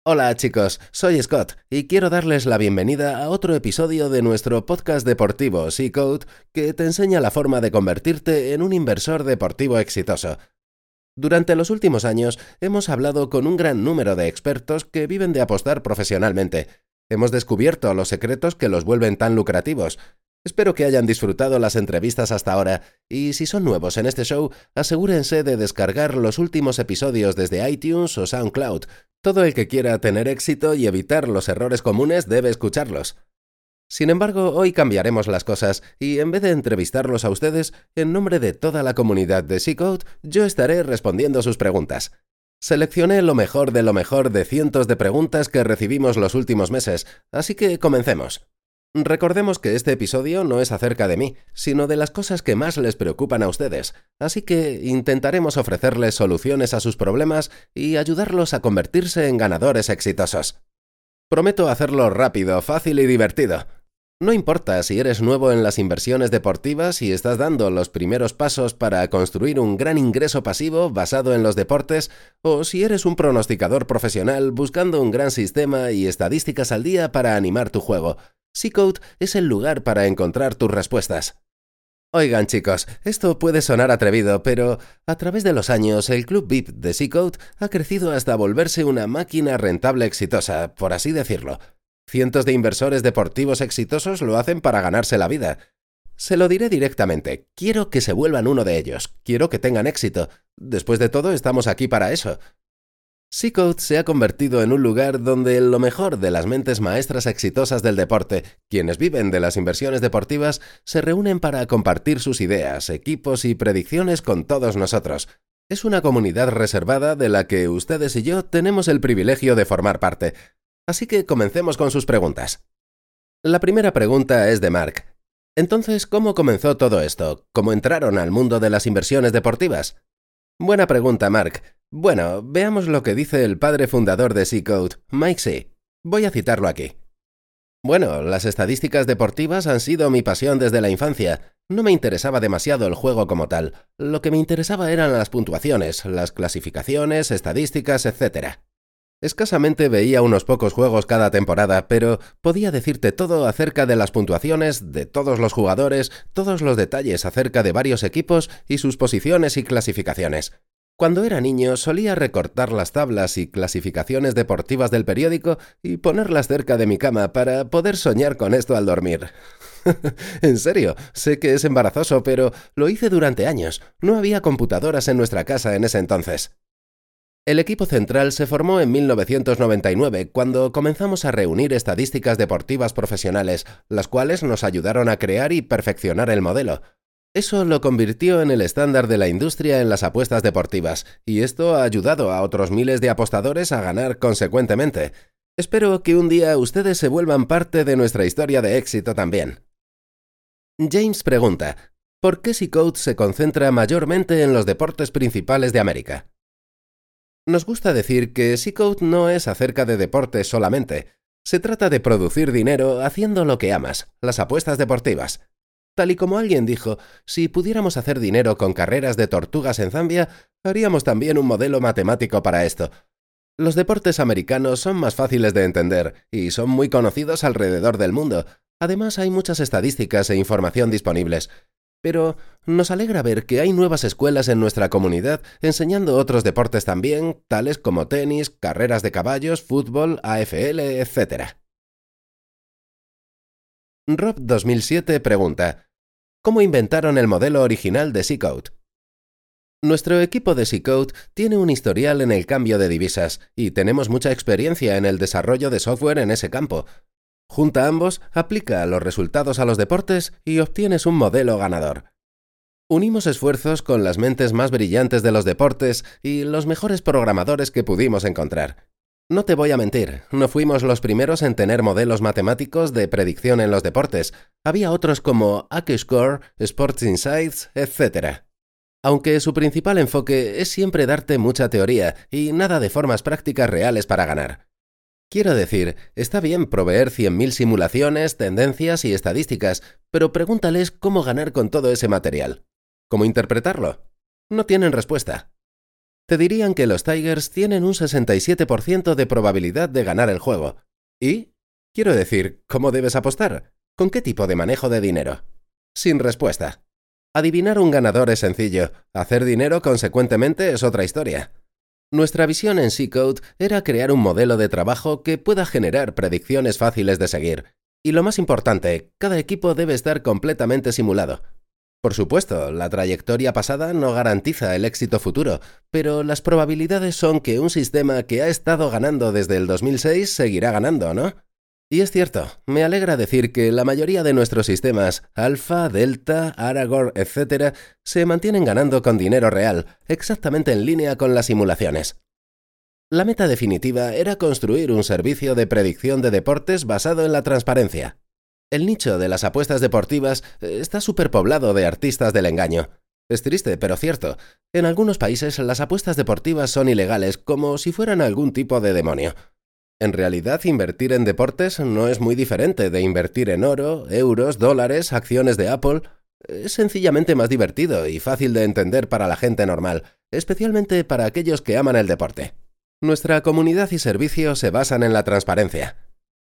Hola chicos, soy Scott y quiero darles la bienvenida a otro episodio de nuestro podcast deportivo C-Code que te enseña la forma de convertirte en un inversor deportivo exitoso. Durante los últimos años hemos hablado con un gran número de expertos que viven de apostar profesionalmente. Hemos descubierto los secretos que los vuelven tan lucrativos. Espero que hayan disfrutado las entrevistas hasta ahora y si son nuevos en este show, asegúrense de descargar los últimos episodios desde iTunes o SoundCloud. Todo el que quiera tener éxito y evitar los errores comunes debe escucharlos. Sin embargo, hoy cambiaremos las cosas y en vez de entrevistarlos a ustedes, en nombre de toda la comunidad de C-Code, yo estaré respondiendo sus preguntas. Seleccioné lo mejor de cientos de preguntas que recibimos los últimos meses, así que comencemos. Recordemos que este episodio no es acerca de mí, sino de las cosas que más les preocupan a ustedes, así que intentaremos ofrecerles soluciones a sus problemas y ayudarlos a convertirse en ganadores exitosos. Prometo hacerlo rápido, fácil y divertido. No importa si eres nuevo en las inversiones deportivas y estás dando los primeros pasos para construir un gran ingreso pasivo basado en los deportes, o si eres un pronosticador profesional buscando un gran sistema y estadísticas al día para animar tu juego. C-Code es el lugar para encontrar tus respuestas. Oigan chicos, esto puede sonar atrevido, pero a través de los años el Club VIP de C-Code ha crecido hasta volverse una máquina rentable exitosa, por así decirlo. Cientos de inversores deportivos exitosos lo hacen para ganarse la vida. Se lo diré directamente, quiero que se vuelvan uno de ellos, quiero que tengan éxito. Después de todo, estamos aquí para eso. C-Code se ha convertido en un lugar donde lo mejor de las mentes maestras exitosas del deporte, quienes viven de las inversiones deportivas, se reúnen para compartir sus ideas, equipos y predicciones con todos nosotros. Es una comunidad reservada de la que ustedes y yo tenemos el privilegio de formar parte. Así que comencemos con sus preguntas. La primera pregunta es de Mark. Entonces, ¿cómo comenzó todo esto? ¿Cómo entraron al mundo de las inversiones deportivas? Buena pregunta, Mark. Bueno, veamos lo que dice el padre fundador de C-Code, Mike C. Voy a citarlo aquí. Bueno, las estadísticas deportivas han sido mi pasión desde la infancia. No me interesaba demasiado el juego como tal. Lo que me interesaba eran las puntuaciones, las clasificaciones, estadísticas, etc. Escasamente veía unos pocos juegos cada temporada, pero podía decirte todo acerca de las puntuaciones, de todos los jugadores, todos los detalles acerca de varios equipos y sus posiciones y clasificaciones. Cuando era niño solía recortar las tablas y clasificaciones deportivas del periódico y ponerlas cerca de mi cama para poder soñar con esto al dormir. En serio, sé que es embarazoso, pero lo hice durante años. No había computadoras en nuestra casa en ese entonces. El equipo central se formó en 1999, cuando comenzamos a reunir estadísticas deportivas profesionales, las cuales nos ayudaron a crear y perfeccionar el modelo. Eso lo convirtió en el estándar de la industria en las apuestas deportivas, y esto ha ayudado a otros miles de apostadores a ganar consecuentemente. Espero que un día ustedes se vuelvan parte de nuestra historia de éxito también. James pregunta, ¿por qué C-Code se concentra mayormente en los deportes principales de América? Nos gusta decir que C-Code no es acerca de deportes solamente. Se trata de producir dinero haciendo lo que amas, las apuestas deportivas. Tal y como alguien dijo, si pudiéramos hacer dinero con carreras de tortugas en Zambia, haríamos también un modelo matemático para esto. Los deportes americanos son más fáciles de entender y son muy conocidos alrededor del mundo. Además, hay muchas estadísticas e información disponibles. Pero nos alegra ver que hay nuevas escuelas en nuestra comunidad enseñando otros deportes también, tales como tenis, carreras de caballos, fútbol, AFL, etc. Rob 2007 pregunta, ¿cómo inventaron el modelo original de C-Code? Nuestro equipo de C-Code tiene un historial en el cambio de divisas y tenemos mucha experiencia en el desarrollo de software en ese campo. Junta ambos, aplica los resultados a los deportes y obtienes un modelo ganador. Unimos esfuerzos con las mentes más brillantes de los deportes y los mejores programadores que pudimos encontrar. No te voy a mentir, no fuimos los primeros en tener modelos matemáticos de predicción en los deportes. Había otros como AccuScore, Sports Insights, etc. Aunque su principal enfoque es siempre darte mucha teoría y nada de formas prácticas reales para ganar. Quiero decir, está bien proveer 100.000 simulaciones, tendencias y estadísticas, pero pregúntales cómo ganar con todo ese material. ¿Cómo interpretarlo? No tienen respuesta. Te dirían que los Tigers tienen un 67% de probabilidad de ganar el juego. ¿Y? Quiero decir, ¿cómo debes apostar? ¿Con qué tipo de manejo de dinero? Sin respuesta. Adivinar un ganador es sencillo, hacer dinero consecuentemente es otra historia. Nuestra visión en C-Code era crear un modelo de trabajo que pueda generar predicciones fáciles de seguir. Y lo más importante, cada equipo debe estar completamente simulado. Por supuesto, la trayectoria pasada no garantiza el éxito futuro, pero las probabilidades son que un sistema que ha estado ganando desde el 2006 seguirá ganando, ¿no? Y es cierto, me alegra decir que la mayoría de nuestros sistemas, Alpha, Delta, Aragorn, etc., se mantienen ganando con dinero real, exactamente en línea con las simulaciones. La meta definitiva era construir un servicio de predicción de deportes basado en la transparencia. El nicho de las apuestas deportivas está superpoblado de artistas del engaño. Es triste, pero cierto. En algunos países las apuestas deportivas son ilegales, como si fueran algún tipo de demonio. En realidad, invertir en deportes no es muy diferente de invertir en oro, euros, dólares, acciones de Apple. Es sencillamente más divertido y fácil de entender para la gente normal, especialmente para aquellos que aman el deporte. Nuestra comunidad y servicio se basan en la transparencia.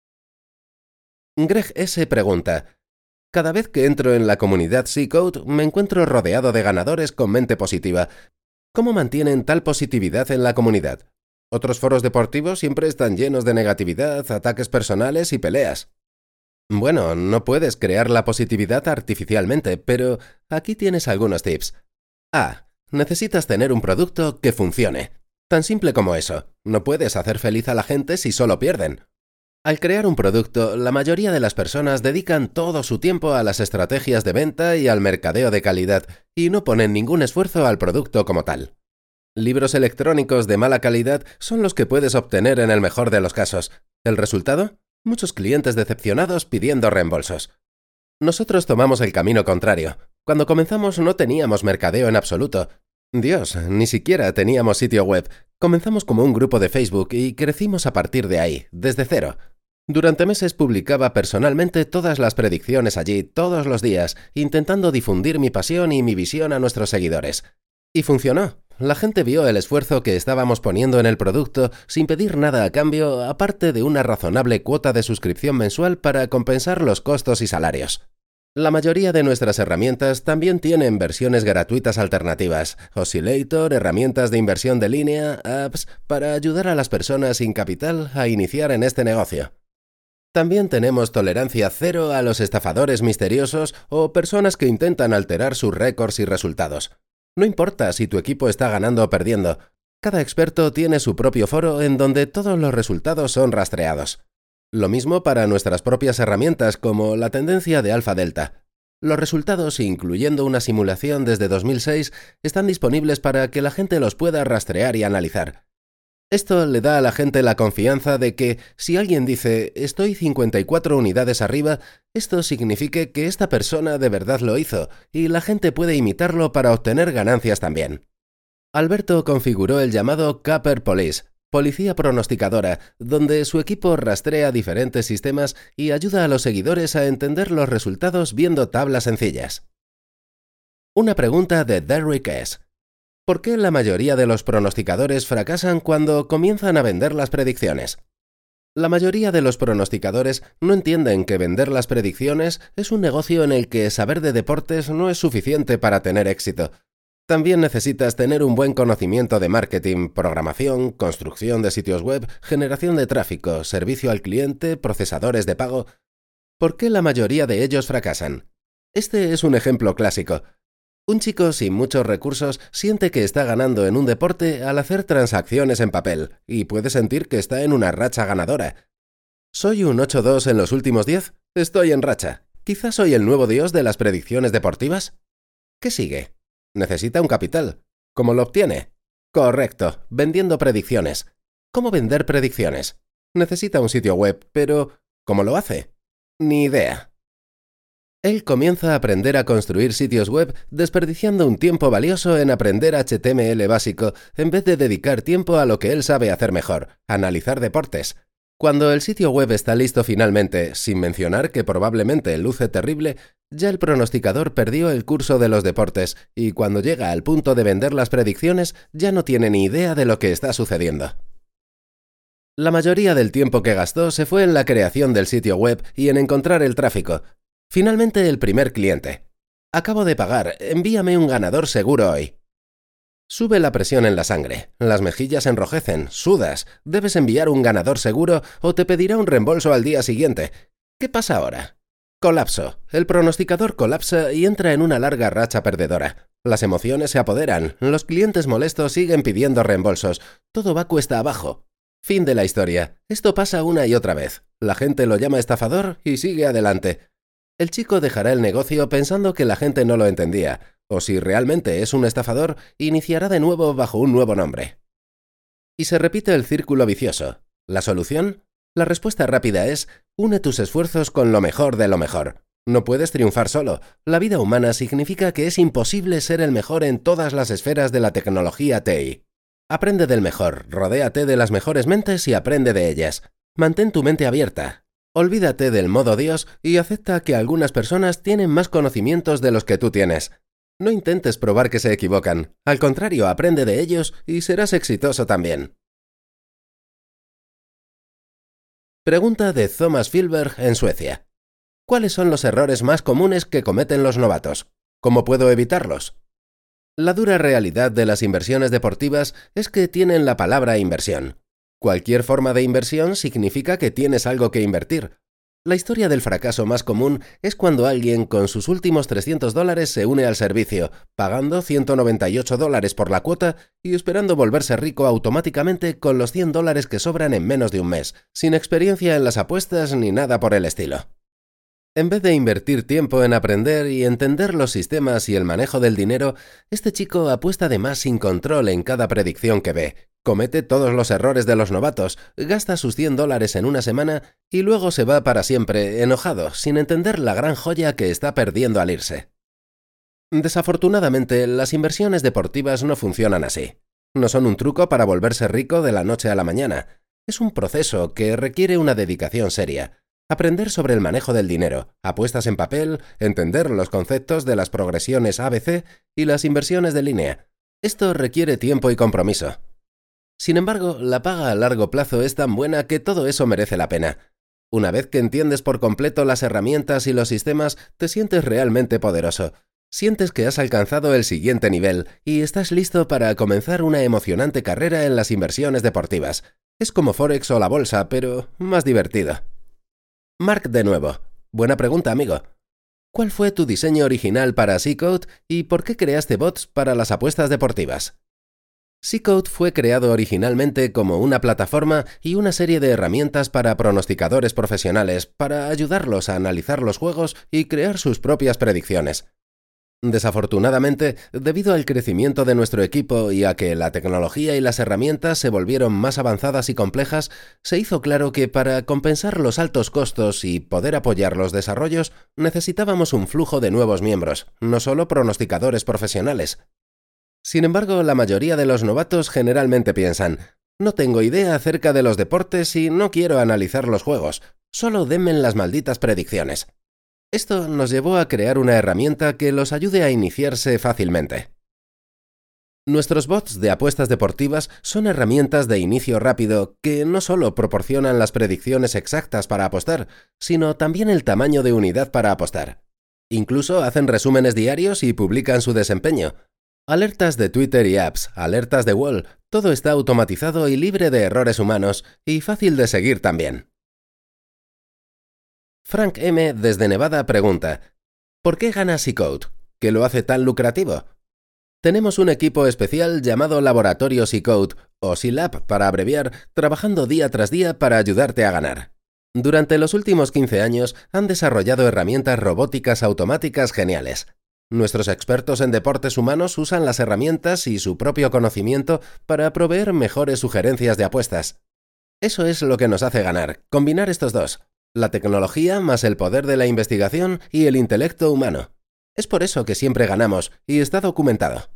Greg S. pregunta: cada vez que entro en la comunidad C-Code me encuentro rodeado de ganadores con mente positiva. ¿Cómo mantienen tal positividad en la comunidad? Otros foros deportivos siempre están llenos de negatividad, ataques personales y peleas. Bueno, no puedes crear la positividad artificialmente, pero aquí tienes algunos tips. A. Necesitas tener un producto que funcione. Tan simple como eso. No puedes hacer feliz a la gente si solo pierden. Al crear un producto, la mayoría de las personas dedican todo su tiempo a las estrategias de venta y al mercadeo de calidad, y no ponen ningún esfuerzo al producto como tal. Libros electrónicos de mala calidad son los que puedes obtener en el mejor de los casos. ¿El resultado? Muchos clientes decepcionados pidiendo reembolsos. Nosotros tomamos el camino contrario. Cuando comenzamos no teníamos mercadeo en absoluto. Dios, ni siquiera teníamos sitio web. Comenzamos como un grupo de Facebook y crecimos a partir de ahí, desde cero. Durante meses publicaba personalmente todas las predicciones allí, todos los días, intentando difundir mi pasión y mi visión a nuestros seguidores. Y funcionó. La gente vio el esfuerzo que estábamos poniendo en el producto sin pedir nada a cambio, aparte de una razonable cuota de suscripción mensual para compensar los costos y salarios. La mayoría de nuestras herramientas también tienen versiones gratuitas alternativas, Oscillator, herramientas de inversión de línea, apps, para ayudar a las personas sin capital a iniciar en este negocio. También tenemos tolerancia cero a los estafadores misteriosos o personas que intentan alterar sus récords y resultados. No importa si tu equipo está ganando o perdiendo, cada experto tiene su propio foro en donde todos los resultados son rastreados. Lo mismo para nuestras propias herramientas como la tendencia de Alpha Delta. Los resultados, incluyendo una simulación desde 2006, están disponibles para que la gente los pueda rastrear y analizar. Esto le da a la gente la confianza de que, si alguien dice «estoy 54 unidades arriba», esto signifique que esta persona de verdad lo hizo, y la gente puede imitarlo para obtener ganancias también. Alberto configuró el llamado Capper Police, policía pronosticadora, donde su equipo rastrea diferentes sistemas y ayuda a los seguidores a entender los resultados viendo tablas sencillas. Una pregunta de Derrick S. ¿Por qué la mayoría de los pronosticadores fracasan cuando comienzan a vender las predicciones? La mayoría de los pronosticadores no entienden que vender las predicciones es un negocio en el que saber de deportes no es suficiente para tener éxito. También necesitas tener un buen conocimiento de marketing, programación, construcción de sitios web, generación de tráfico, servicio al cliente, procesadores de pago. ¿Por qué la mayoría de ellos fracasan? Este es un ejemplo clásico. Un chico sin muchos recursos siente que está ganando en un deporte al hacer transacciones en papel y puede sentir que está en una racha ganadora. ¿Soy un 8-2 en los últimos 10? Estoy en racha. ¿Quizás soy el nuevo dios de las predicciones deportivas? ¿Qué sigue? Necesita un capital. ¿Cómo lo obtiene? Correcto, vendiendo predicciones. ¿Cómo vender predicciones? Necesita un sitio web, pero ¿cómo lo hace? Ni idea. Él comienza a aprender a construir sitios web desperdiciando un tiempo valioso en aprender HTML básico en vez de dedicar tiempo a lo que él sabe hacer mejor, analizar deportes. Cuando el sitio web está listo finalmente, sin mencionar que probablemente luce terrible, ya el pronosticador perdió el curso de los deportes y cuando llega al punto de vender las predicciones ya no tiene ni idea de lo que está sucediendo. La mayoría del tiempo que gastó se fue en la creación del sitio web y en encontrar el tráfico. Finalmente el primer cliente. Acabo de pagar, envíame un ganador seguro hoy. Sube la presión en la sangre, las mejillas enrojecen, sudas, debes enviar un ganador seguro o te pedirá un reembolso al día siguiente. ¿Qué pasa ahora? Colapso. El pronosticador colapsa y entra en una larga racha perdedora. Las emociones se apoderan, los clientes molestos siguen pidiendo reembolsos, todo va cuesta abajo. Fin de la historia. Esto pasa una y otra vez. La gente lo llama estafador y sigue adelante. El chico dejará el negocio pensando que la gente no lo entendía, o si realmente es un estafador, iniciará de nuevo bajo un nuevo nombre. Y se repite el círculo vicioso. ¿La solución? La respuesta rápida es: une tus esfuerzos con lo mejor de lo mejor. No puedes triunfar solo. La vida humana significa que es imposible ser el mejor en todas las esferas de la tecnología TI. Aprende del mejor, rodéate de las mejores mentes y aprende de ellas. Mantén tu mente abierta. Olvídate del modo Dios y acepta que algunas personas tienen más conocimientos de los que tú tienes. No intentes probar que se equivocan. Al contrario, aprende de ellos y serás exitoso también. Pregunta de Thomas Filberg en Suecia. ¿Cuáles son los errores más comunes que cometen los novatos? ¿Cómo puedo evitarlos? La dura realidad de las inversiones deportivas es que tienen la palabra inversión. Cualquier forma de inversión significa que tienes algo que invertir. La historia del fracaso más común es cuando alguien con sus últimos $300 se une al servicio, pagando $198 por la cuota y esperando volverse rico automáticamente con los $100 que sobran en menos de un mes, sin experiencia en las apuestas ni nada por el estilo. En vez de invertir tiempo en aprender y entender los sistemas y el manejo del dinero, este chico apuesta de más sin control en cada predicción que ve, comete todos los errores de los novatos, gasta sus $100 en una semana y luego se va para siempre, enojado, sin entender la gran joya que está perdiendo al irse. Desafortunadamente, las inversiones deportivas no funcionan así. No son un truco para volverse rico de la noche a la mañana. Es un proceso que requiere una dedicación seria. Aprender sobre el manejo del dinero, apuestas en papel, entender los conceptos de las progresiones ABC y las inversiones de línea. Esto requiere tiempo y compromiso. Sin embargo, la paga a largo plazo es tan buena que todo eso merece la pena. Una vez que entiendes por completo las herramientas y los sistemas, te sientes realmente poderoso. Sientes que has alcanzado el siguiente nivel y estás listo para comenzar una emocionante carrera en las inversiones deportivas. Es como Forex o la bolsa, pero más divertido. Mark de nuevo. Buena pregunta, amigo. ¿Cuál fue tu diseño original para C-Code y por qué creaste bots para las apuestas deportivas? C-Code fue creado originalmente como una plataforma y una serie de herramientas para pronosticadores profesionales para ayudarlos a analizar los juegos y crear sus propias predicciones. Desafortunadamente, debido al crecimiento de nuestro equipo y a que la tecnología y las herramientas se volvieron más avanzadas y complejas, se hizo claro que para compensar los altos costos y poder apoyar los desarrollos, necesitábamos un flujo de nuevos miembros, no solo pronosticadores profesionales. Sin embargo, la mayoría de los novatos generalmente piensan: no tengo idea acerca de los deportes y no quiero analizar los juegos, solo denme las malditas predicciones. Esto nos llevó a crear una herramienta que los ayude a iniciarse fácilmente. Nuestros bots de apuestas deportivas son herramientas de inicio rápido que no solo proporcionan las predicciones exactas para apostar, sino también el tamaño de unidad para apostar. Incluso hacen resúmenes diarios y publican su desempeño. Alertas de Twitter y apps, alertas de Wall, todo está automatizado y libre de errores humanos, y fácil de seguir también. Frank M. desde Nevada pregunta: ¿por qué gana C-Code? ¿Qué lo hace tan lucrativo? Tenemos un equipo especial llamado Laboratorio C-Code, o C-Lab para abreviar, trabajando día tras día para ayudarte a ganar. Durante los últimos 15 años han desarrollado herramientas robóticas automáticas geniales. Nuestros expertos en deportes humanos usan las herramientas y su propio conocimiento para proveer mejores sugerencias de apuestas. Eso es lo que nos hace ganar, combinar estos dos: la tecnología más el poder de la investigación y el intelecto humano. Es por eso que siempre ganamos, y está documentado.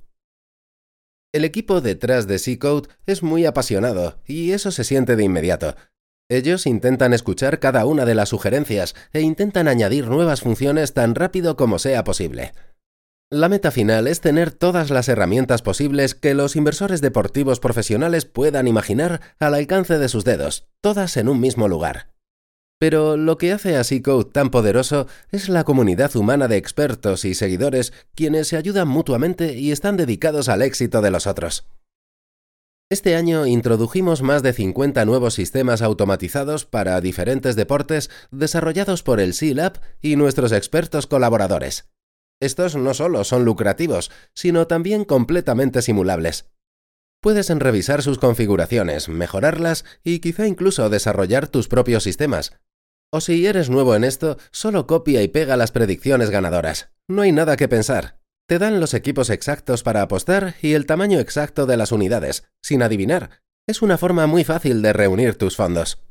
El equipo detrás de C-Code es muy apasionado, y eso se siente de inmediato. Ellos intentan escuchar cada una de las sugerencias e intentan añadir nuevas funciones tan rápido como sea posible. La meta final es tener todas las herramientas posibles que los inversores deportivos profesionales puedan imaginar al alcance de sus dedos, todas en un mismo lugar. Pero lo que hace a C-Code tan poderoso es la comunidad humana de expertos y seguidores quienes se ayudan mutuamente y están dedicados al éxito de los otros. Este año introdujimos más de 50 nuevos sistemas automatizados para diferentes deportes desarrollados por el C-Lab y nuestros expertos colaboradores. Estos no solo son lucrativos, sino también completamente simulables. Puedes revisar sus configuraciones, mejorarlas y quizá incluso desarrollar tus propios sistemas. O si eres nuevo en esto, solo copia y pega las predicciones ganadoras. No hay nada que pensar. Te dan los equipos exactos para apostar y el tamaño exacto de las unidades, sin adivinar. Es una forma muy fácil de reunir tus fondos.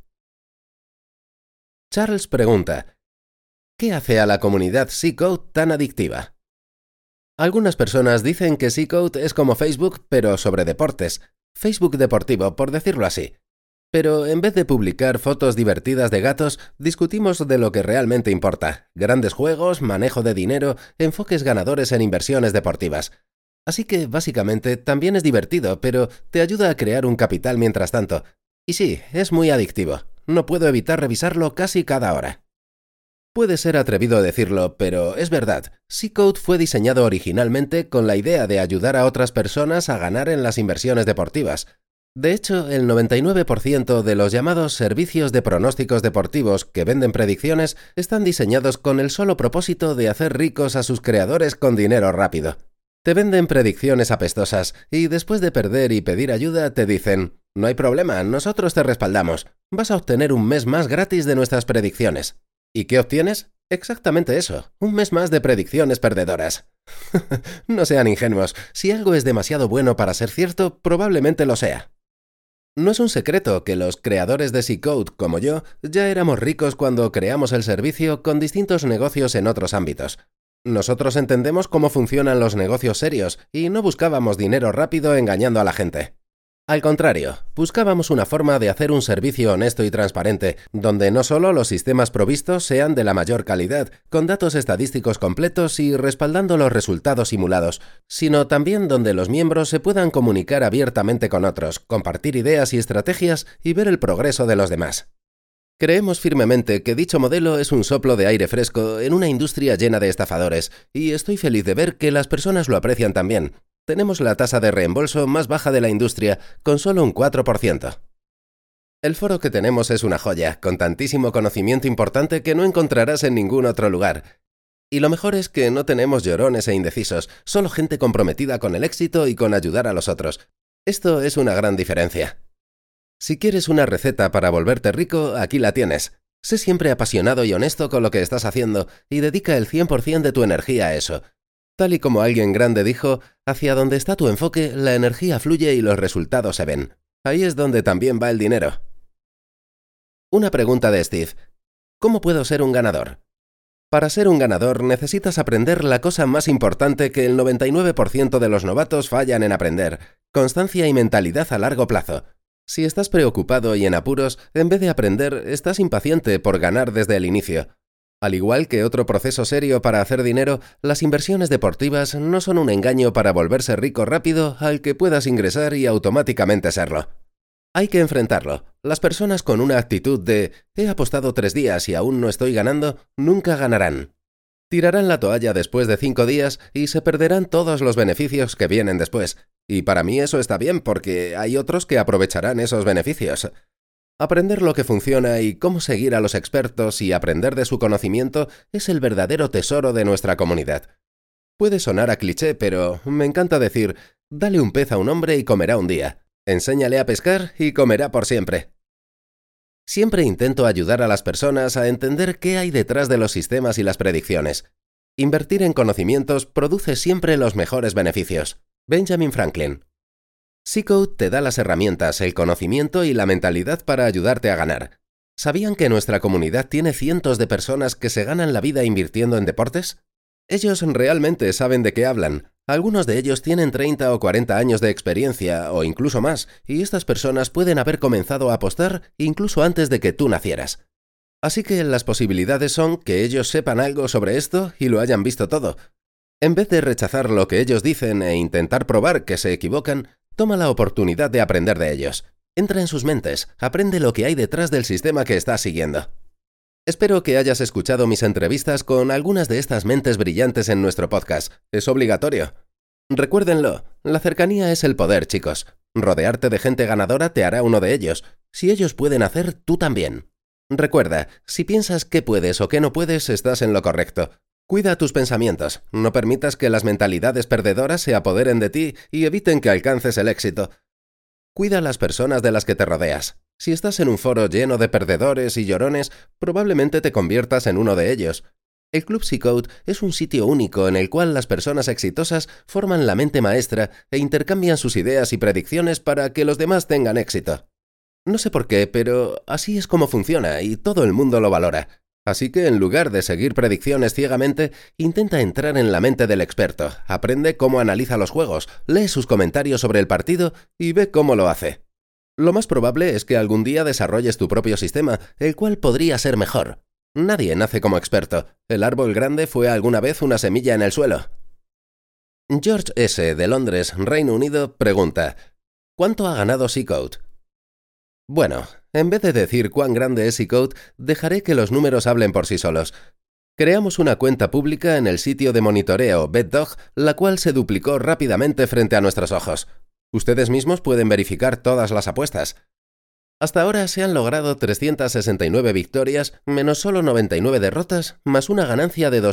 Charles pregunta: ¿qué hace a la comunidad C-Code tan adictiva? Algunas personas dicen que C-Code es como Facebook, pero sobre deportes. Facebook deportivo, por decirlo así. Pero en vez de publicar fotos divertidas de gatos, discutimos de lo que realmente importa: grandes juegos, manejo de dinero, enfoques ganadores en inversiones deportivas. Así que, básicamente, también es divertido, pero te ayuda a crear un capital mientras tanto. Y sí, es muy adictivo. No puedo evitar revisarlo casi cada hora. Puede ser atrevido decirlo, pero es verdad. C-Code fue diseñado originalmente con la idea de ayudar a otras personas a ganar en las inversiones deportivas. De hecho, el 99% de los llamados servicios de pronósticos deportivos que venden predicciones están diseñados con el solo propósito de hacer ricos a sus creadores con dinero rápido. Te venden predicciones apestosas y después de perder y pedir ayuda te dicen: no hay problema, nosotros te respaldamos. Vas a obtener un mes más gratis de nuestras predicciones. ¿Y qué obtienes? Exactamente eso, un mes más de predicciones perdedoras. No sean ingenuos, si algo es demasiado bueno para ser cierto, probablemente lo sea. No es un secreto que los creadores de C-Code, como yo, ya éramos ricos cuando creamos el servicio con distintos negocios en otros ámbitos. Nosotros entendemos cómo funcionan los negocios serios y no buscábamos dinero rápido engañando a la gente. Al contrario, buscábamos una forma de hacer un servicio honesto y transparente, donde no solo los sistemas provistos sean de la mayor calidad, con datos estadísticos completos y respaldando los resultados simulados, sino también donde los miembros se puedan comunicar abiertamente con otros, compartir ideas y estrategias y ver el progreso de los demás. Creemos firmemente que dicho modelo es un soplo de aire fresco en una industria llena de estafadores, y estoy feliz de ver que las personas lo aprecian también. Tenemos la tasa de reembolso más baja de la industria, con solo un 4%. El foro que tenemos es una joya, con tantísimo conocimiento importante que no encontrarás en ningún otro lugar. Y lo mejor es que no tenemos llorones e indecisos, solo gente comprometida con el éxito y con ayudar a los otros. Esto es una gran diferencia. Si quieres una receta para volverte rico, aquí la tienes. Sé siempre apasionado y honesto con lo que estás haciendo y dedica el 100% de tu energía a eso. Tal y como alguien grande dijo: hacia donde está tu enfoque, la energía fluye y los resultados se ven. Ahí es donde también va el dinero. Una pregunta de Steve: ¿cómo puedo ser un ganador? Para ser un ganador necesitas aprender la cosa más importante que el 99% de los novatos fallan en aprender: constancia y mentalidad a largo plazo. Si estás preocupado y en apuros, en vez de aprender, estás impaciente por ganar desde el inicio. Al igual que otro proceso serio para hacer dinero, las inversiones deportivas no son un engaño para volverse rico rápido al que puedas ingresar y automáticamente serlo. Hay que enfrentarlo. Las personas con una actitud de «he apostado 3 días y aún no estoy ganando», nunca ganarán. Tirarán la toalla después de 5 días y se perderán todos los beneficios que vienen después. Y para mí eso está bien porque hay otros que aprovecharán esos beneficios. Aprender lo que funciona y cómo seguir a los expertos y aprender de su conocimiento es el verdadero tesoro de nuestra comunidad. Puede sonar a cliché, pero me encanta decir: dale un pez a un hombre y comerá un día. Enséñale a pescar y comerá por siempre. Siempre intento ayudar a las personas a entender qué hay detrás de los sistemas y las predicciones. Invertir en conocimientos produce siempre los mejores beneficios. Benjamin Franklin. C-Code te da las herramientas, el conocimiento y la mentalidad para ayudarte a ganar. ¿Sabían que nuestra comunidad tiene cientos de personas que se ganan la vida invirtiendo en deportes? Ellos realmente saben de qué hablan. Algunos de ellos tienen 30 o 40 años de experiencia, o incluso más, y estas personas pueden haber comenzado a apostar incluso antes de que tú nacieras. Así que las posibilidades son que ellos sepan algo sobre esto y lo hayan visto todo. En vez de rechazar lo que ellos dicen e intentar probar que se equivocan, toma la oportunidad de aprender de ellos. Entra en sus mentes, aprende lo que hay detrás del sistema que estás siguiendo. Espero que hayas escuchado mis entrevistas con algunas de estas mentes brillantes en nuestro podcast. Es obligatorio. Recuérdenlo, la cercanía es el poder, chicos. Rodearte de gente ganadora te hará uno de ellos. Si ellos pueden hacer, tú también. Recuerda, si piensas qué puedes o qué no puedes, estás en lo correcto. Cuida tus pensamientos, no permitas que las mentalidades perdedoras se apoderen de ti y eviten que alcances el éxito. Cuida a las personas de las que te rodeas. Si estás en un foro lleno de perdedores y llorones, probablemente te conviertas en uno de ellos. El Club C-Code es un sitio único en el cual las personas exitosas forman la mente maestra e intercambian sus ideas y predicciones para que los demás tengan éxito. No sé por qué, pero así es como funciona y todo el mundo lo valora. Así que en lugar de seguir predicciones ciegamente, intenta entrar en la mente del experto, aprende cómo analiza los juegos, lee sus comentarios sobre el partido y ve cómo lo hace. Lo más probable es que algún día desarrolles tu propio sistema, el cual podría ser mejor. Nadie nace como experto. El árbol grande fue alguna vez una semilla en el suelo. George S., de Londres, Reino Unido, pregunta: ¿cuánto ha ganado C-Code? Bueno, en vez de decir cuán grande es C-Code, dejaré que los números hablen por sí solos. Creamos una cuenta pública en el sitio de monitoreo BetDog, la cual se duplicó rápidamente frente a nuestros ojos. Ustedes mismos pueden verificar todas las apuestas. Hasta ahora se han logrado 369 victorias, menos solo 99 derrotas, más una ganancia de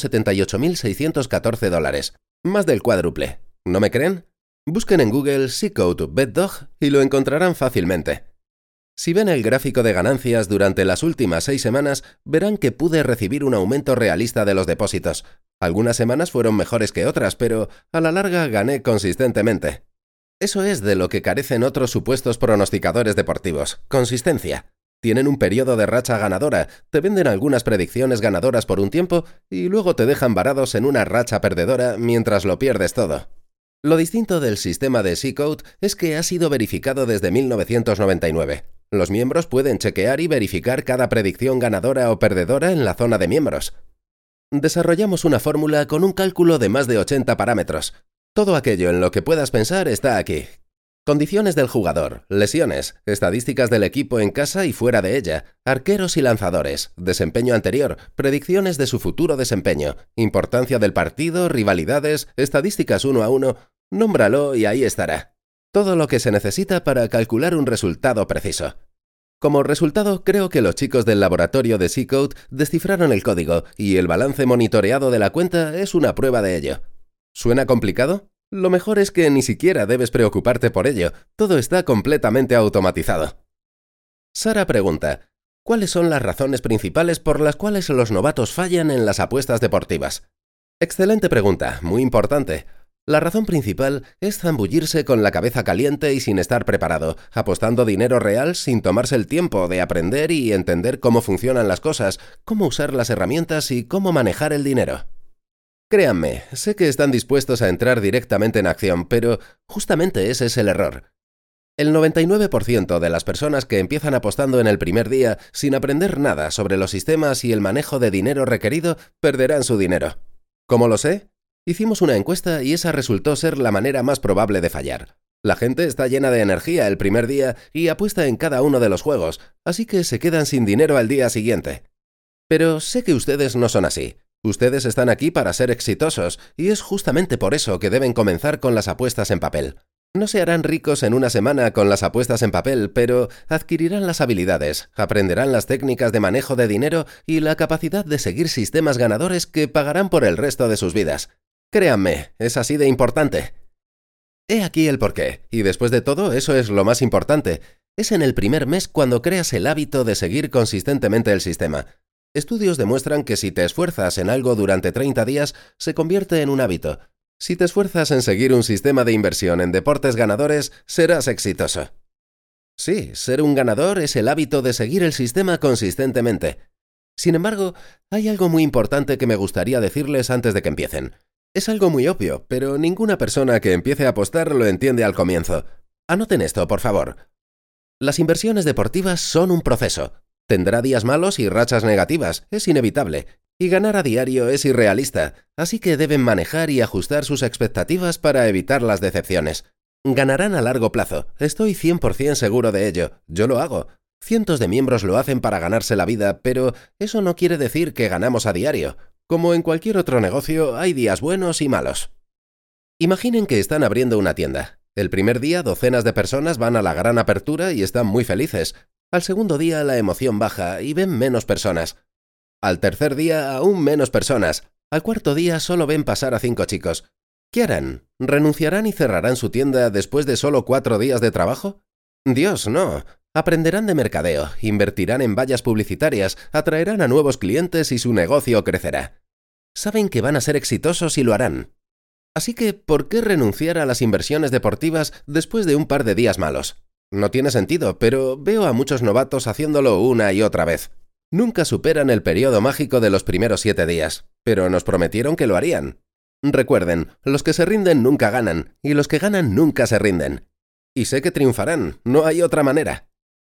$278.614. Más del cuádruple. ¿No me creen? Busquen en Google C-Code BetDog y lo encontrarán fácilmente. Si ven el gráfico de ganancias durante las últimas 6 semanas, verán que pude recibir un aumento realista de los depósitos. Algunas semanas fueron mejores que otras, pero a la larga gané consistentemente. Eso es de lo que carecen otros supuestos pronosticadores deportivos: consistencia. Tienen un periodo de racha ganadora, te venden algunas predicciones ganadoras por un tiempo y luego te dejan varados en una racha perdedora mientras lo pierdes todo. Lo distinto del sistema de C-Code es que ha sido verificado desde 1999. Los miembros pueden chequear y verificar cada predicción ganadora o perdedora en la zona de miembros. Desarrollamos una fórmula con un cálculo de más de 80 parámetros. Todo aquello en lo que puedas pensar está aquí. Condiciones del jugador, lesiones, estadísticas del equipo en casa y fuera de ella, arqueros y lanzadores, desempeño anterior, predicciones de su futuro desempeño, importancia del partido, rivalidades, estadísticas 1 a 1, nómbralo y ahí estará. Todo lo que se necesita para calcular un resultado preciso. Como resultado, creo que los chicos del laboratorio de C-Code descifraron el código y el balance monitoreado de la cuenta es una prueba de ello. ¿Suena complicado? Lo mejor es que ni siquiera debes preocuparte por ello, todo está completamente automatizado. Sara pregunta: ¿cuáles son las razones principales por las cuales los novatos fallan en las apuestas deportivas? Excelente pregunta, muy importante. La razón principal es zambullirse con la cabeza caliente y sin estar preparado, apostando dinero real sin tomarse el tiempo de aprender y entender cómo funcionan las cosas, cómo usar las herramientas y cómo manejar el dinero. Créanme, sé que están dispuestos a entrar directamente en acción, pero justamente ese es el error. El 99% de las personas que empiezan apostando en el primer día sin aprender nada sobre los sistemas y el manejo de dinero requerido perderán su dinero. ¿Cómo lo sé? Hicimos una encuesta y esa resultó ser la manera más probable de fallar. La gente está llena de energía el primer día y apuesta en cada uno de los juegos, así que se quedan sin dinero al día siguiente. Pero sé que ustedes no son así. Ustedes están aquí para ser exitosos y es justamente por eso que deben comenzar con las apuestas en papel. No se harán ricos en una semana con las apuestas en papel, pero adquirirán las habilidades, aprenderán las técnicas de manejo de dinero y la capacidad de seguir sistemas ganadores que pagarán por el resto de sus vidas. Créanme, es así de importante. He aquí el porqué, y después de todo eso es lo más importante. Es en el primer mes cuando creas el hábito de seguir consistentemente el sistema. Estudios demuestran que si te esfuerzas en algo durante 30 días, se convierte en un hábito. Si te esfuerzas en seguir un sistema de inversión en deportes ganadores, serás exitoso. Sí, ser un ganador es el hábito de seguir el sistema consistentemente. Sin embargo, hay algo muy importante que me gustaría decirles antes de que empiecen. Es algo muy obvio, pero ninguna persona que empiece a apostar lo entiende al comienzo. Anoten esto, por favor. Las inversiones deportivas son un proceso. Tendrá días malos y rachas negativas, es inevitable. Y ganar a diario es irrealista, así que deben manejar y ajustar sus expectativas para evitar las decepciones. Ganarán a largo plazo, estoy 100% seguro de ello, yo lo hago. Cientos de miembros lo hacen para ganarse la vida, pero eso no quiere decir que ganamos a diario. Como en cualquier otro negocio, hay días buenos y malos. Imaginen que están abriendo una tienda. El primer día, docenas de personas van a la gran apertura y están muy felices. Al segundo día, la emoción baja y ven menos personas. Al tercer día, aún menos personas. Al cuarto día, solo ven pasar a 5 chicos. ¿Qué harán? ¿Renunciarán y cerrarán su tienda después de solo 4 días de trabajo? Dios, no. Aprenderán de mercadeo, invertirán en vallas publicitarias, atraerán a nuevos clientes y su negocio crecerá. Saben que van a ser exitosos y lo harán. Así que, ¿por qué renunciar a las inversiones deportivas después de un par de días malos? No tiene sentido, pero veo a muchos novatos haciéndolo una y otra vez. Nunca superan el periodo mágico de los primeros 7 días, pero nos prometieron que lo harían. Recuerden, los que se rinden nunca ganan, y los que ganan nunca se rinden. Y sé que triunfarán, no hay otra manera.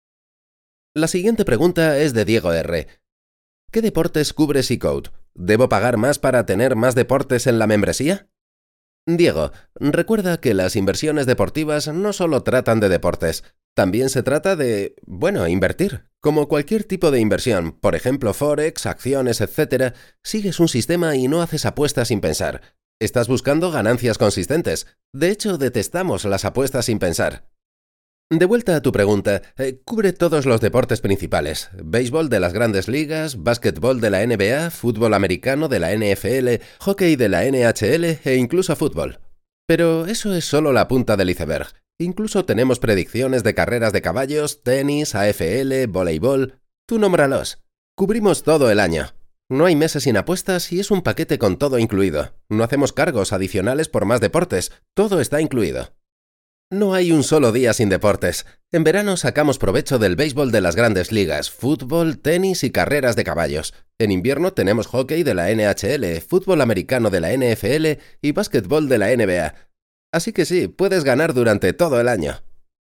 La siguiente pregunta es de Diego R. ¿Qué deportes cubre C-Code? ¿Debo pagar más para tener más deportes en la membresía? Diego, recuerda que las inversiones deportivas no solo tratan de deportes, también se trata de, invertir. Como cualquier tipo de inversión, por ejemplo Forex, acciones, etc., sigues un sistema y no haces apuestas sin pensar. Estás buscando ganancias consistentes. De hecho, detestamos las apuestas sin pensar. De vuelta a tu pregunta, cubre todos los deportes principales: béisbol de las grandes ligas, básquetbol de la NBA, fútbol americano de la NFL, hockey de la NHL e incluso fútbol. Pero eso es solo la punta del iceberg. Incluso tenemos predicciones de carreras de caballos, tenis, AFL, voleibol. Tú nómbralos. Cubrimos todo el año. No hay meses sin apuestas y es un paquete con todo incluido. No hacemos cargos adicionales por más deportes. Todo está incluido. No hay un solo día sin deportes. En verano sacamos provecho del béisbol de las grandes ligas, fútbol, tenis y carreras de caballos. En invierno tenemos hockey de la NHL, fútbol americano de la NFL y básquetbol de la NBA. Así que sí, puedes ganar durante todo el año.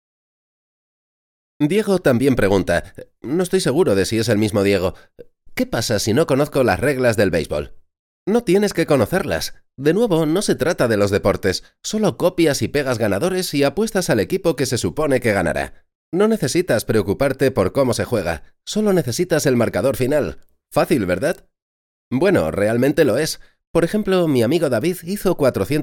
Diego también pregunta, no estoy seguro de si es el mismo Diego, ¿qué pasa si no conozco las reglas del béisbol? No tienes que conocerlas. De nuevo, no se trata de los deportes, solo copias y pegas ganadores y apuestas al equipo que se supone que ganará. No necesitas preocuparte por cómo se juega, solo necesitas el marcador final. Fácil, ¿verdad? Bueno, realmente lo es. Por ejemplo, mi amigo David hizo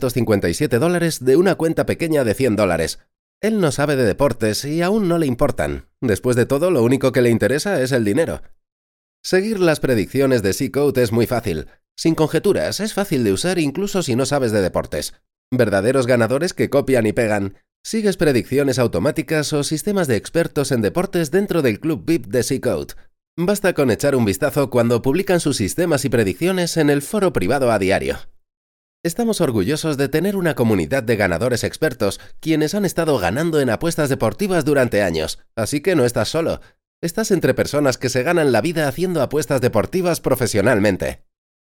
$457 de una cuenta pequeña de $100. Él no sabe de deportes y aún no le importan. Después de todo, lo único que le interesa es el dinero. Seguir las predicciones de C-Code es muy fácil. Sin conjeturas, es fácil de usar incluso si no sabes de deportes. Verdaderos ganadores que copian y pegan. Sigues predicciones automáticas o sistemas de expertos en deportes dentro del club VIP de C-Code. Basta con echar un vistazo cuando publican sus sistemas y predicciones en el foro privado a diario. Estamos orgullosos de tener una comunidad de ganadores expertos, quienes han estado ganando en apuestas deportivas durante años, así que no estás solo. Estás entre personas que se ganan la vida haciendo apuestas deportivas profesionalmente.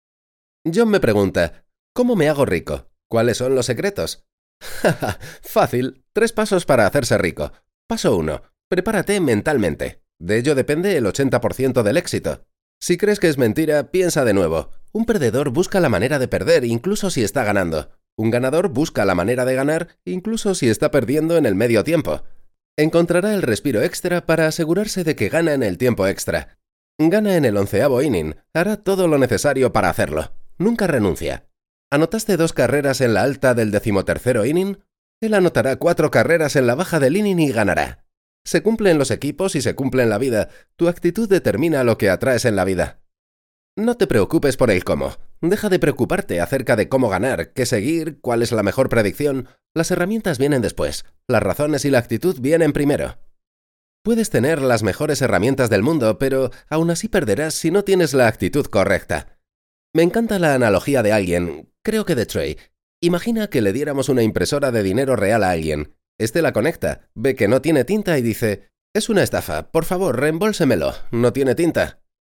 John me pregunta, ¿cómo me hago rico? ¿Cuáles son los secretos? Jaja, fácil, 3 pasos para hacerse rico. Paso 1, prepárate mentalmente. De ello depende el 80% del éxito. Si crees que es mentira, piensa de nuevo. Un perdedor busca la manera de perder incluso si está ganando. Un ganador busca la manera de ganar incluso si está perdiendo en el medio tiempo. Encontrará el respiro extra para asegurarse de que gana en el tiempo extra. Gana en el 11º inning, hará todo lo necesario para hacerlo. Nunca renuncia. ¿Anotaste 2 carreras en la alta del 13º inning? Él anotará 4 carreras en la baja del inning y ganará. Se cumplen los equipos y se cumple en la vida. Tu actitud determina lo que atraes en la vida. No te preocupes por el cómo. Deja de preocuparte acerca de cómo ganar, qué seguir, cuál es la mejor predicción. Las herramientas vienen después. Las razones y la actitud vienen primero. Puedes tener las mejores herramientas del mundo, pero aún así perderás si no tienes la actitud correcta. Me encanta la analogía de alguien, creo que de Trey. Imagina que le diéramos una impresora de dinero real a alguien. Este la conecta, ve que no tiene tinta y dice, es una estafa, por favor, reembolsémelo, no tiene tinta.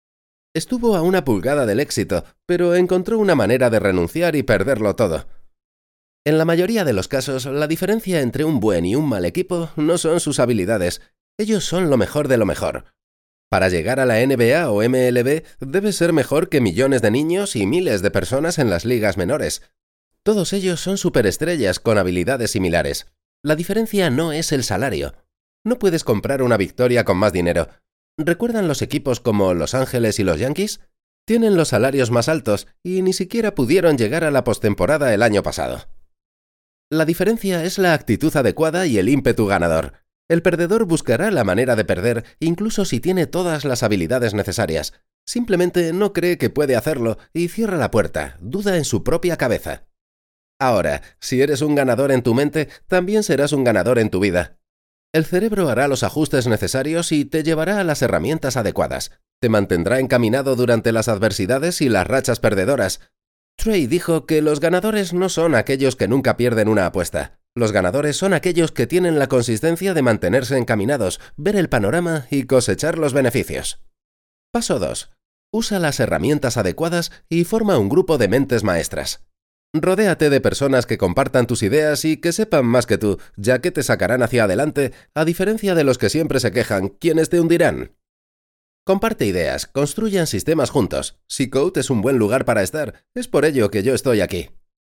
Estuvo a una pulgada del éxito, pero encontró una manera de renunciar y perderlo todo. En la mayoría de los casos, la diferencia entre un buen y un mal equipo no son sus habilidades. Ellos son lo mejor de lo mejor. Para llegar a la NBA o MLB, debes ser mejor que millones de niños y miles de personas en las ligas menores. Todos ellos son superestrellas con habilidades similares. La diferencia no es el salario. No puedes comprar una victoria con más dinero. ¿Recuerdan los equipos como Los Ángeles y los Yankees? Tienen los salarios más altos y ni siquiera pudieron llegar a la postemporada el año pasado. La diferencia es la actitud adecuada y el ímpetu ganador. El perdedor buscará la manera de perder, incluso si tiene todas las habilidades necesarias. Simplemente no cree que puede hacerlo y cierra la puerta, duda en su propia cabeza. Ahora, si eres un ganador en tu mente, también serás un ganador en tu vida. El cerebro hará los ajustes necesarios y te llevará a las herramientas adecuadas. Te mantendrá encaminado durante las adversidades y las rachas perdedoras. Trey dijo que los ganadores no son aquellos que nunca pierden una apuesta. Los ganadores son aquellos que tienen la consistencia de mantenerse encaminados, ver el panorama y cosechar los beneficios. Paso 2. Usa las herramientas adecuadas y forma un grupo de mentes maestras. Rodéate de personas que compartan tus ideas y que sepan más que tú, ya que te sacarán hacia adelante, a diferencia de los que siempre se quejan, quienes te hundirán. Comparte ideas, construyan sistemas juntos. C-Code es un buen lugar para estar, es por ello que yo estoy aquí.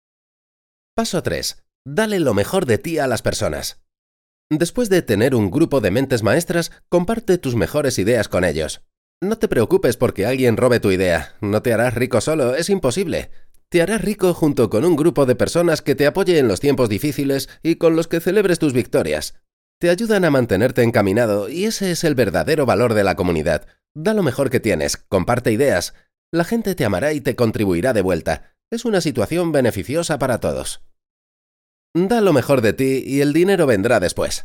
Paso 3. Dale lo mejor de ti a las personas. Después de tener un grupo de mentes maestras, comparte tus mejores ideas con ellos. No te preocupes porque alguien robe tu idea, no te harás rico solo, es imposible. Te harás rico junto con un grupo de personas que te apoye en los tiempos difíciles y con los que celebres tus victorias. Te ayudan a mantenerte encaminado y ese es el verdadero valor de la comunidad. Da lo mejor que tienes, comparte ideas. La gente te amará y te contribuirá de vuelta. Es una situación beneficiosa para todos. Da lo mejor de ti y el dinero vendrá después.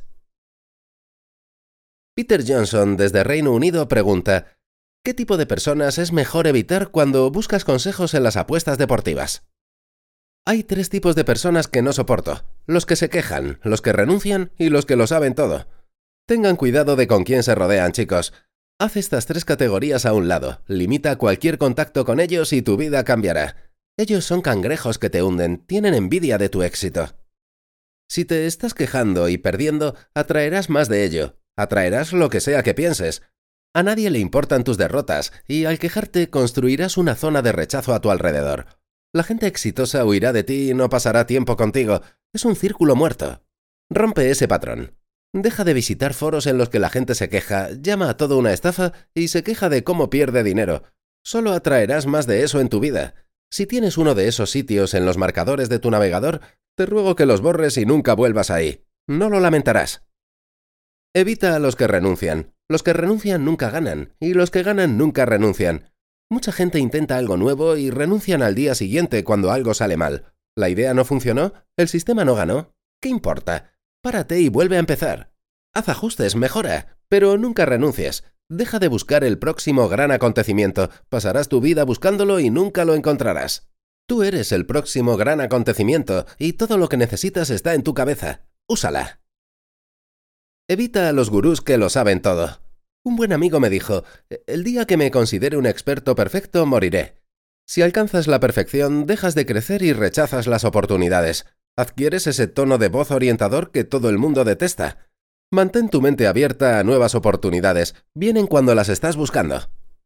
Peter Johnson, desde Reino Unido, pregunta: ¿qué tipo de personas es mejor evitar cuando buscas consejos en las apuestas deportivas? Hay 3 tipos de personas que no soporto: los que se quejan, los que renuncian y los que lo saben todo. Tengan cuidado de con quién se rodean, chicos. Haz estas 3 categorías a un lado, limita cualquier contacto con ellos y tu vida cambiará. Ellos son cangrejos que te hunden, tienen envidia de tu éxito. Si te estás quejando y perdiendo, atraerás más de ello, atraerás lo que sea que pienses. A nadie le importan tus derrotas y al quejarte construirás una zona de rechazo a tu alrededor. La gente exitosa huirá de ti y no pasará tiempo contigo. Es un círculo muerto. Rompe ese patrón. Deja de visitar foros en los que la gente se queja, llama a todo una estafa y se queja de cómo pierde dinero. Solo atraerás más de eso en tu vida. Si tienes uno de esos sitios en los marcadores de tu navegador, te ruego que los borres y nunca vuelvas ahí. No lo lamentarás. Evita a los que renuncian. Los que renuncian nunca ganan, y los que ganan nunca renuncian. Mucha gente intenta algo nuevo y renuncian al día siguiente cuando algo sale mal. ¿La idea no funcionó? ¿El sistema no ganó? ¿Qué importa? Párate y vuelve a empezar. Haz ajustes, mejora, pero nunca renuncies. Deja de buscar el próximo gran acontecimiento. Pasarás tu vida buscándolo y nunca lo encontrarás. Tú eres el próximo gran acontecimiento y todo lo que necesitas está en tu cabeza. Úsala. Evita a los gurús que lo saben todo. Un buen amigo me dijo: el día que me considere un experto perfecto, moriré. Si alcanzas la perfección, dejas de crecer y rechazas las oportunidades. Adquieres ese tono de voz orientador que todo el mundo detesta. Mantén tu mente abierta a nuevas oportunidades. Vienen cuando las estás buscando.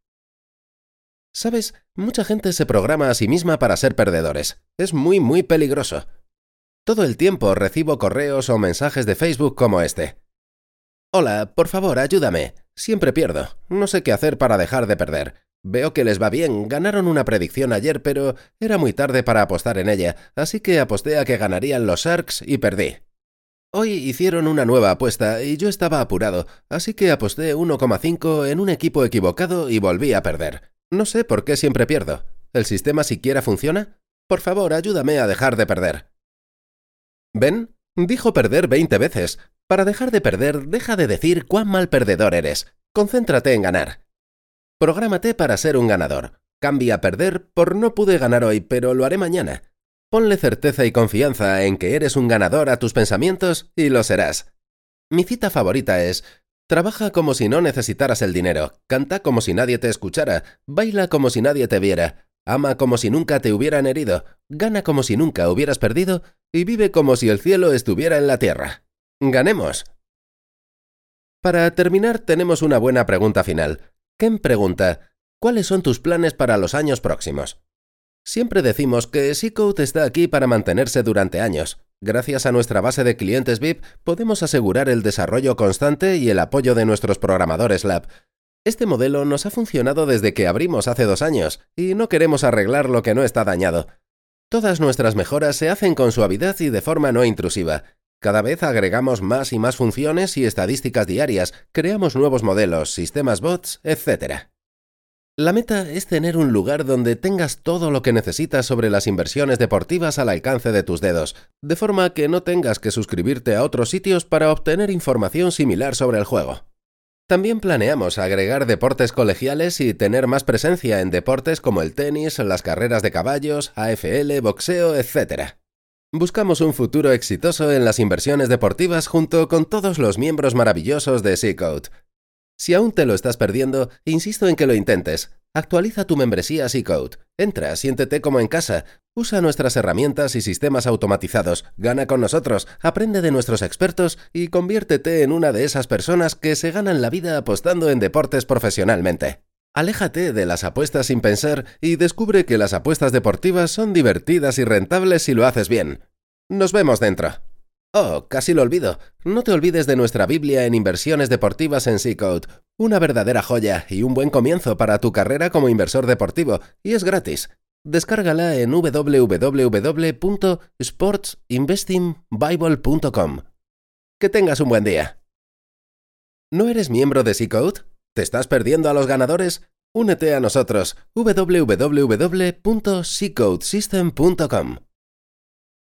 ¿Sabes? Mucha gente se programa a sí misma para ser perdedores. Es muy peligroso. Todo el tiempo recibo correos o mensajes de Facebook como este: hola, por favor, ayúdame. Siempre pierdo. No sé qué hacer para dejar de perder. Veo que les va bien, ganaron una predicción ayer, pero era muy tarde para apostar en ella, así que aposté a que ganarían los Sharks y perdí. Hoy hicieron una nueva apuesta y yo estaba apurado, así que aposté 1,5 en un equipo equivocado y volví a perder. No sé por qué siempre pierdo. ¿El sistema siquiera funciona? Por favor, ayúdame a dejar de perder. ¿Ven? Dijo perder 20 veces. Para dejar de perder, deja de decir cuán mal perdedor eres. Concéntrate en ganar. Prográmate para ser un ganador. Cambia perder por no pude ganar hoy, pero lo haré mañana. Ponle certeza y confianza en que eres un ganador a tus pensamientos y lo serás. Mi cita favorita es: Trabaja como si no necesitaras el dinero, canta como si nadie te escuchara, baila como si nadie te viera, ama como si nunca te hubieran herido, gana como si nunca hubieras perdido y vive como si el cielo estuviera en la tierra. ¡Ganemos! Para terminar, tenemos una buena pregunta final. Ken pregunta, ¿cuáles son tus planes para los años próximos? Siempre decimos que C-Code está aquí para mantenerse durante años. Gracias a nuestra base de clientes VIP, podemos asegurar el desarrollo constante y el apoyo de nuestros programadores Lab. Este modelo nos ha funcionado desde que abrimos hace 2 años, y no queremos arreglar lo que no está dañado. Todas nuestras mejoras se hacen con suavidad y de forma no intrusiva. Cada vez agregamos más y más funciones y estadísticas diarias, creamos nuevos modelos, sistemas bots, etc. La meta es tener un lugar donde tengas todo lo que necesitas sobre las inversiones deportivas al alcance de tus dedos, de forma que no tengas que suscribirte a otros sitios para obtener información similar sobre el juego. También planeamos agregar deportes colegiales y tener más presencia en deportes como el tenis, las carreras de caballos, AFL, boxeo, etc. Buscamos un futuro exitoso en las inversiones deportivas junto con todos los miembros maravillosos de C-Code. Si aún te lo estás perdiendo, insisto en que lo intentes. Actualiza tu membresía C-Code. Entra, siéntete como en casa. Usa nuestras herramientas y sistemas automatizados. Gana con nosotros, aprende de nuestros expertos y conviértete en una de esas personas que se ganan la vida apostando en deportes profesionalmente. Aléjate de las apuestas sin pensar y descubre que las apuestas deportivas son divertidas y rentables si lo haces bien. Nos vemos dentro. Oh, casi lo olvido. No te olvides de nuestra Biblia en inversiones deportivas en C-Code. Una verdadera joya y un buen comienzo para tu carrera como inversor deportivo, y es gratis. Descárgala en www.sportsinvestingbible.com. Que tengas un buen día. ¿No eres miembro de C-Code? ¿Te estás perdiendo a los ganadores? Únete a nosotros. www.ccodesystem.com